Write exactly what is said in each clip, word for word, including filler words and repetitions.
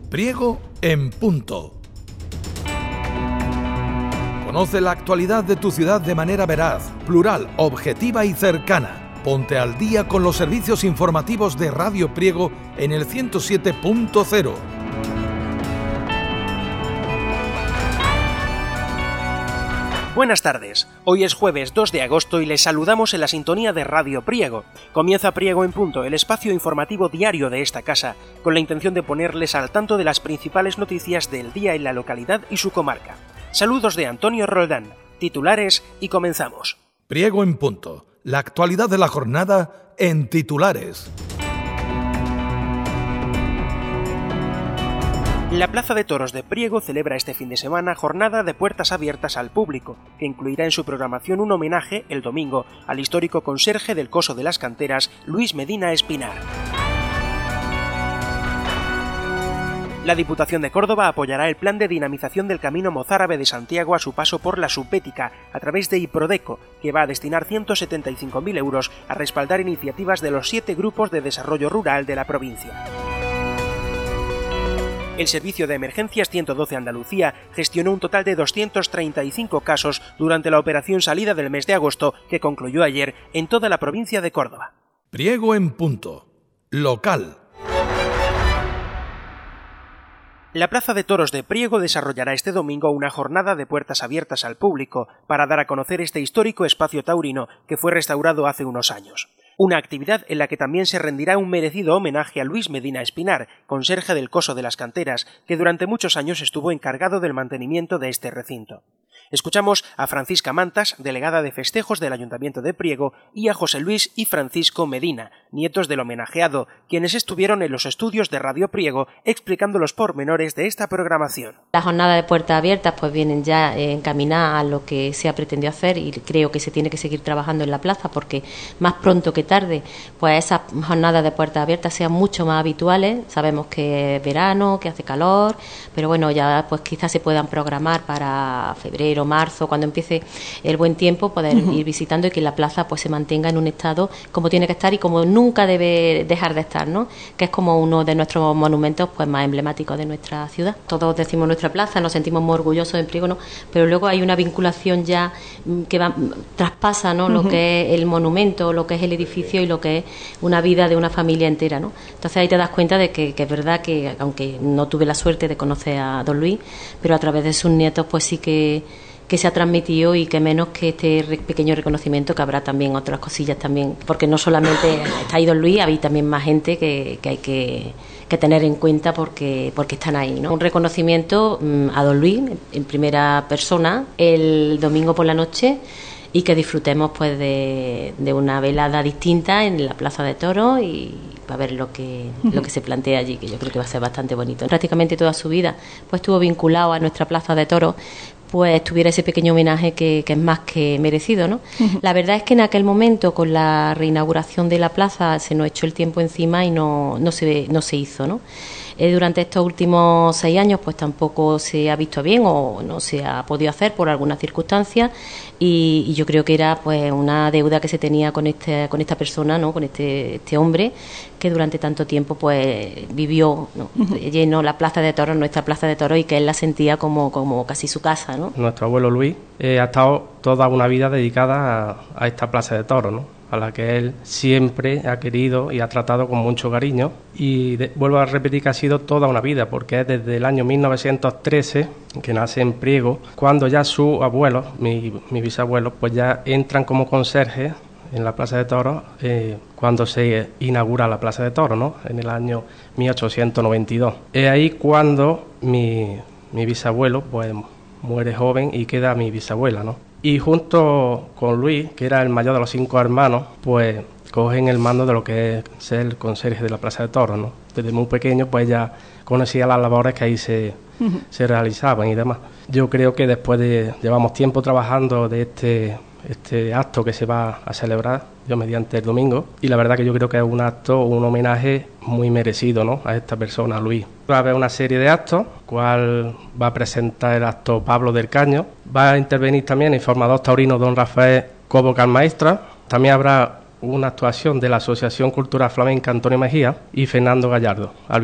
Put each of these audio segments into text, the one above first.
Priego en punto. Conoce la actualidad de tu ciudad de manera veraz, plural, objetiva y cercana. Ponte al día con los servicios informativos de Radio Priego en el ciento siete punto cero. Buenas tardes, hoy es jueves dos de agosto y les saludamos en la sintonía de Radio Priego. Comienza Priego en punto, el espacio informativo diario de esta casa, con la intención de ponerles al tanto de las principales noticias del día en la localidad y su comarca. Saludos de Antonio Roldán, titulares y comenzamos. Priego en punto, la actualidad de la jornada en titulares. La Plaza de Toros de Priego celebra este fin de semana jornada de puertas abiertas al público, que incluirá en su programación un homenaje, el domingo, al histórico conserje del Coso de las Canteras, Luis Medina Espinar. La Diputación de Córdoba apoyará el plan de dinamización del Camino Mozárabe de Santiago a su paso por la Subbética, a través de Iprodeco, que va a destinar ciento setenta y cinco mil euros a respaldar iniciativas de los siete grupos de desarrollo rural de la provincia. El Servicio de Emergencias ciento doce Andalucía gestionó un total de doscientos treinta y cinco casos durante la operación salida del mes de agosto, que concluyó ayer en toda la provincia de Córdoba. Priego en punto. Local. La Plaza de Toros de Priego desarrollará este domingo una jornada de puertas abiertas al público para dar a conocer este histórico espacio taurino que fue restaurado hace unos años. Una actividad en la que también se rendirá un merecido homenaje a Luis Medina Espinar, conserje del Coso de las Canteras, que durante muchos años estuvo encargado del mantenimiento de este recinto. Escuchamos a Francisca Mantas, delegada de festejos del Ayuntamiento de Priego, y a José Luis y Francisco Medina, nietos del homenajeado, quienes estuvieron en los estudios de Radio Priego explicando los pormenores de esta programación. Las jornadas de puertas abiertas pues vienen ya encaminadas a lo que se ha pretendido hacer y creo que se tiene que seguir trabajando en la plaza porque más pronto que tarde pues esas jornadas de puertas abiertas sean mucho más habituales. Sabemos que es verano, que hace calor, pero bueno, ya pues quizás se puedan programar para febrero, marzo, cuando empiece el buen tiempo, poder uh-huh. ir visitando y que la plaza pues se mantenga en un estado como tiene que estar y como nunca debe dejar de estar, ¿no? Que es como uno de nuestros monumentos pues más emblemáticos de nuestra ciudad. Todos decimos nuestra plaza, nos sentimos muy orgullosos en Priego, ¿no? Pero luego hay una vinculación ya que va, traspasa, ¿no? Uh-huh. Lo que es el monumento, lo que es el edificio y lo que es una vida de una familia entera, ¿no? Entonces ahí te das cuenta de que, que es verdad que, aunque no tuve la suerte de conocer a don Luis, pero a través de sus nietos pues sí que que se ha transmitido y que menos que este pequeño reconocimiento, que habrá también otras cosillas también, porque no solamente está ahí don Luis, hay también más gente que, que hay que, que tener en cuenta porque, porque están ahí, ¿no? Un reconocimiento mmm, a don Luis en primera persona el domingo por la noche y que disfrutemos pues de, de una velada distinta en la Plaza de Toros y para ver lo que, lo que se plantea allí, que yo creo que va a ser bastante bonito. Prácticamente toda su vida pues estuvo vinculado a nuestra Plaza de Toros, pues tuviera ese pequeño homenaje que, que es más que merecido, ¿no? Uh-huh. La verdad es que en aquel momento, con la reinauguración de la plaza, se nos echó el tiempo encima y no, no, se, no se hizo, ¿no? Eh, durante estos últimos seis años, pues tampoco se ha visto bien o no se ha podido hacer por algunas circunstancias y, y yo creo que era pues una deuda que se tenía con este, con esta persona, ¿no? Con este, este hombre que durante tanto tiempo pues vivió, ¿no? Uh-huh. Llenó la Plaza de Toros, nuestra Plaza de Toros, y que él la sentía como, como casi su casa, ¿no? Nuestro abuelo Luis eh, ha estado toda una vida dedicada a, a esta Plaza de Toros, ¿no? A la que él siempre ha querido y ha tratado con mucho cariño y de, vuelvo a repetir que ha sido toda una vida porque es desde el año mil novecientos trece que nace en Priego cuando ya sus abuelos, mi, mi bisabuelos, pues ya entran como conserjes en la Plaza de Toros eh, cuando se inaugura la Plaza de Toros, ¿no? En el año mil ochocientos noventa y dos. Es ahí cuando mi, mi bisabuelo pues muere joven y queda mi bisabuela, ¿no? Y junto con Luis, que era el mayor de los cinco hermanos, pues cogen el mando de lo que es ser el conserje de la Plaza de Toros, ¿no? Desde muy pequeño pues ya conocía las labores que ahí se, uh-huh. se realizaban y demás. Yo creo que después de, llevamos tiempo trabajando de este, este acto que se va a celebrar, yo mediante el domingo, y la verdad que yo creo que es un acto, un homenaje muy merecido, ¿no? A esta persona, a Luis. Va a haber una serie de actos, cual va a presentar el acto Pablo del Caño, va a intervenir también el formador taurino don Rafael Cobo Calmaestra, también habrá una actuación de la Asociación Cultural Flamenca Antonio Mejía y Fernando Gallardo al violín.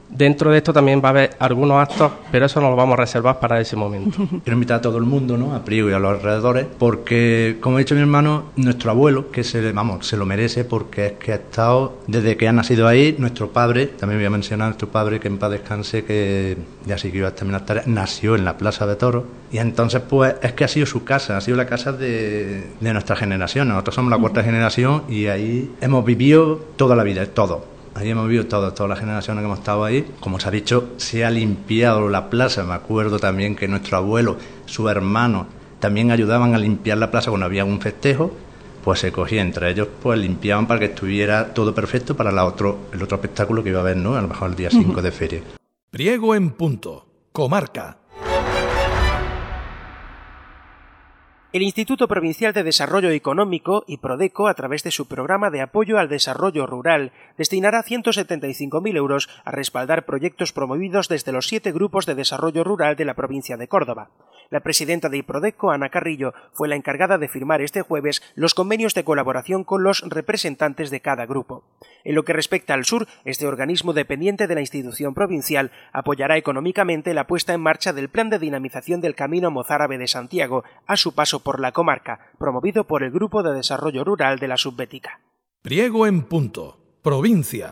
Dentro de esto también va a haber algunos actos, pero eso nos lo vamos a reservar para ese momento. Quiero invitar a todo el mundo, ¿no?, a Priego y a los alrededores, porque, como ha dicho mi hermano, nuestro abuelo, que se, vamos, se lo merece, porque es que ha estado, desde que ha nacido ahí, nuestro padre, también voy a mencionar a nuestro padre, que en paz descanse, que ya sí que iba a terminar tareas, nació en la Plaza de Toros, y entonces pues es que ha sido su casa, ha sido la casa de, de nuestra generación. Nosotros somos la cuarta generación y ahí hemos vivido toda la vida, todo. Ahí hemos vivido todo, todas las generaciones que hemos estado ahí. Como se ha dicho, se ha limpiado la plaza. Me acuerdo también que nuestro abuelo, su hermano, también ayudaban a limpiar la plaza cuando había un festejo. Pues se cogía entre ellos, pues limpiaban para que estuviera todo perfecto para la otro, el otro espectáculo que iba a haber, ¿no?, a lo mejor el día cinco de feria. Priego en Punto, comarca. El Instituto Provincial de Desarrollo Económico y Prodeco, a través de su programa de apoyo al desarrollo rural, destinará ciento setenta y cinco mil euros a respaldar proyectos promovidos desde los siete grupos de desarrollo rural de la provincia de Córdoba. La presidenta de Prodeco, Ana Carrillo, fue la encargada de firmar este jueves los convenios de colaboración con los representantes de cada grupo. En lo que respecta al sur, este organismo dependiente de la institución provincial apoyará económicamente la puesta en marcha del Plan de Dinamización del Camino Mozárabe de Santiago a su paso por la comarca, promovido por el Grupo de Desarrollo Rural de la Subbética. Priego en Punto, provincia.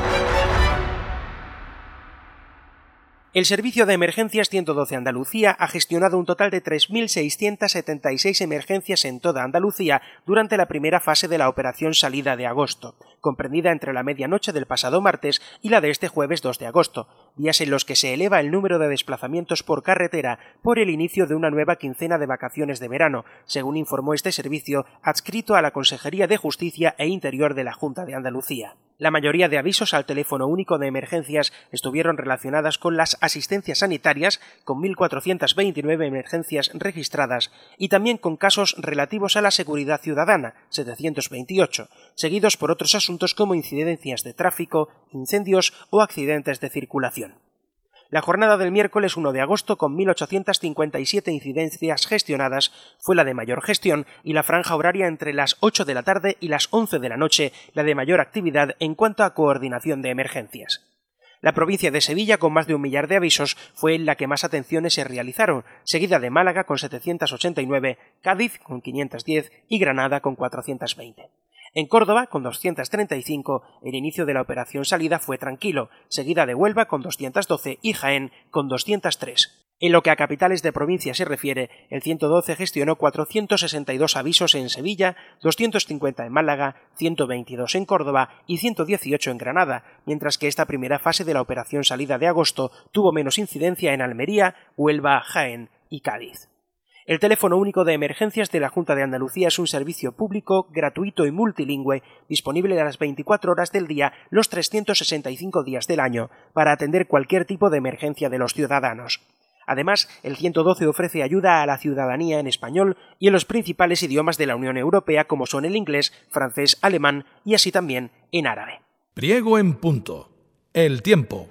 El Servicio de Emergencias ciento doce Andalucía ha gestionado un total de tres mil seiscientas setenta y seis emergencias en toda Andalucía durante la primera fase de la operación Salida de agosto, comprendida entre la medianoche del pasado martes y la de este jueves dos de agosto, días en los que se eleva el número de desplazamientos por carretera por el inicio de una nueva quincena de vacaciones de verano, según informó este servicio adscrito a la Consejería de Justicia e Interior de la Junta de Andalucía. La mayoría de avisos al teléfono único de emergencias estuvieron relacionadas con las asistencias sanitarias, con mil cuatrocientas veintinueve emergencias registradas, y también con casos relativos a la seguridad ciudadana, setecientos veintiocho, seguidos por otros asuntos como incidencias de tráfico, incendios o accidentes de circulación. La jornada del miércoles uno de agosto, con mil ochocientas cincuenta y siete incidencias gestionadas, fue la de mayor gestión y la franja horaria entre las ocho de la tarde y las once de la noche, la de mayor actividad en cuanto a coordinación de emergencias. La provincia de Sevilla, con más de un millar de avisos, fue en la que más atenciones se realizaron, seguida de Málaga con setecientas ochenta y nueve, Cádiz con quinientas diez y Granada con cuatrocientas veinte. En Córdoba, con doscientas treinta y cinco, el inicio de la operación Salida fue tranquilo, seguida de Huelva con doscientas doce y Jaén con doscientas tres. En lo que a capitales de provincia se refiere, el ciento doce gestionó cuatrocientos sesenta y dos avisos en Sevilla, doscientos cincuenta en Málaga, ciento veintidós en Córdoba y ciento dieciocho en Granada, mientras que esta primera fase de la operación Salida de agosto tuvo menos incidencia en Almería, Huelva, Jaén y Cádiz. El teléfono único de emergencias de la Junta de Andalucía es un servicio público, gratuito y multilingüe, disponible a las veinticuatro horas del día, los trescientos sesenta y cinco días del año, para atender cualquier tipo de emergencia de los ciudadanos. Además, el ciento doce ofrece ayuda a la ciudadanía en español y en los principales idiomas de la Unión Europea, como son el inglés, francés, alemán y así también en árabe. Priego en Punto. El tiempo.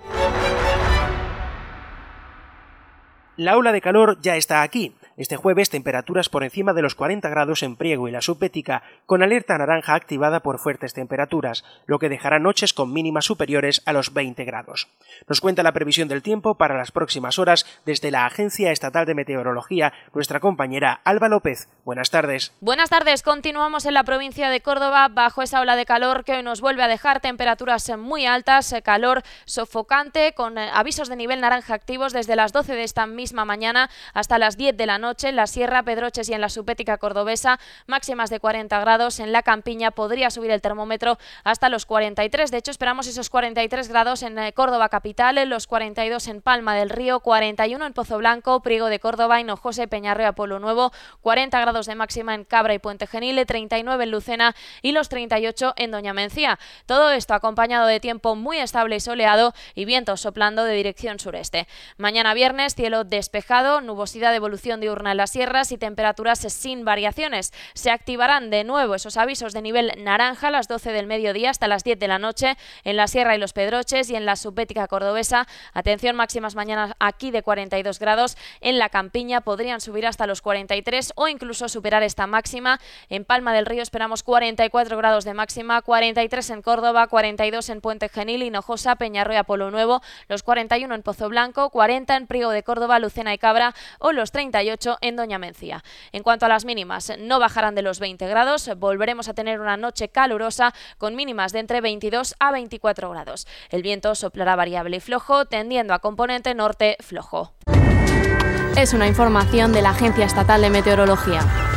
La ola de calor ya está aquí. Este jueves, temperaturas por encima de los cuarenta grados en Priego y la Subbética, con alerta naranja activada por fuertes temperaturas, lo que dejará noches con mínimas superiores a los veinte grados. Nos cuenta la previsión del tiempo para las próximas horas desde la Agencia Estatal de Meteorología, nuestra compañera Alba López. Buenas tardes. Buenas tardes. Continuamos en la provincia de Córdoba bajo esa ola de calor que hoy nos vuelve a dejar temperaturas muy altas, calor sofocante, con avisos de nivel naranja activos desde las doce de esta misma mañana hasta las diez de la noche en la Sierra, Pedroches y en la Subbética cordobesa, máximas de cuarenta grados. En la Campiña podría subir el termómetro hasta los cuarenta y tres. De hecho, esperamos esos cuarenta y tres grados en Córdoba capital, en los cuarenta y dos en Palma del Río, cuarenta y uno en Pozo Blanco, Priego de Córdoba, Hinojosa y Peñarroya, Pueblo Nuevo, cuarenta grados de máxima en Cabra y Puente Genil, treinta y nueve en Lucena y los treinta y ocho en Doña Mencía. Todo esto acompañado de tiempo muy estable y soleado y vientos soplando de dirección sureste. Mañana viernes, cielo despejado, nubosidad de evolución de diurna en las sierras y temperaturas sin variaciones. Se activarán de nuevo esos avisos de nivel naranja a las doce del mediodía hasta las diez de la noche en la Sierra y los Pedroches y en la subbética cordobesa. Atención, máximas mañana aquí de cuarenta y dos grados. En la Campiña podrían subir hasta los cuarenta y tres o incluso superar esta máxima. En Palma del Río esperamos cuarenta y cuatro grados de máxima, cuarenta y tres en Córdoba, cuarenta y dos en Puente Genil, Hinojosa, Peñarroya, Polo Nuevo, los cuarenta y uno en Pozo Blanco, cuarenta en Priego de Córdoba, Lucena y Cabra o los treinta y ocho en Doña Mencía. En cuanto a las mínimas, no bajarán de los veinte grados, volveremos a tener una noche calurosa con mínimas de entre veintidós a veinticuatro grados. El viento soplará variable y flojo, tendiendo a componente norte flojo. Es una información de la Agencia Estatal de Meteorología.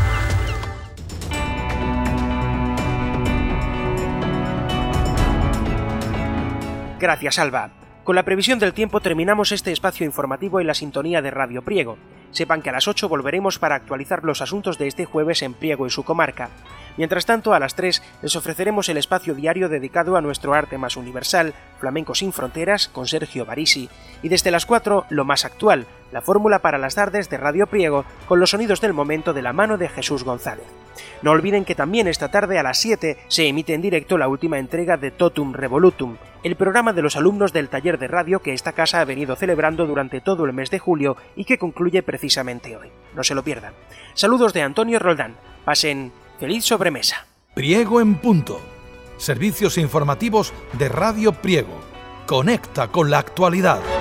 Gracias, Alba. Con la previsión del tiempo terminamos este espacio informativo en la sintonía de Radio Priego. Sepan que a las ocho volveremos para actualizar los asuntos de este jueves en Priego y su comarca. Mientras tanto, a las tres les ofreceremos el espacio diario dedicado a nuestro arte más universal, Flamenco sin Fronteras, con Sergio Barisi, y desde las cuatro, lo más actual, la fórmula para las tardes de Radio Priego, con los sonidos del momento de la mano de Jesús González. No olviden que también esta tarde a las siete se emite en directo la última entrega de Totum Revolutum, el programa de los alumnos del taller de radio que esta casa ha venido celebrando durante todo el mes de julio y que concluye precisamente hoy. No se lo pierdan. Saludos de Antonio Roldán. Pasen feliz sobremesa. Priego en punto. Servicios informativos de Radio Priego. Conecta con la actualidad.